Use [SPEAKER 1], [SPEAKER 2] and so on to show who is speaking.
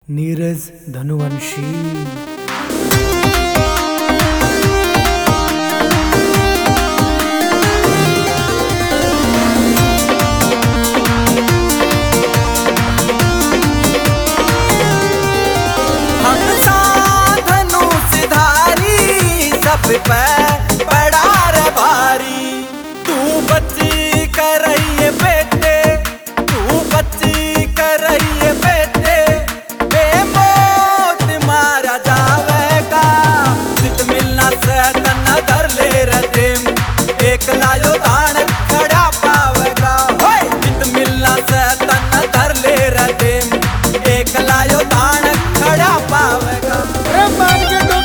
[SPEAKER 1] नीरज धनुवंशी।
[SPEAKER 2] हम धनुषधारी सब पे बड़ा रे भारी। तू बच्ची कर रही है बेटे, तू बच्ची कर रही है बेटे, बेमौत मारा जावेगा। जित मिलना से तना धर ले रदेम, एक लायो दान खड़ा पावेगा। जित मिलना से तना धर ले रदेम, एक लायो दान खड़ा पावेगा।
[SPEAKER 1] मान के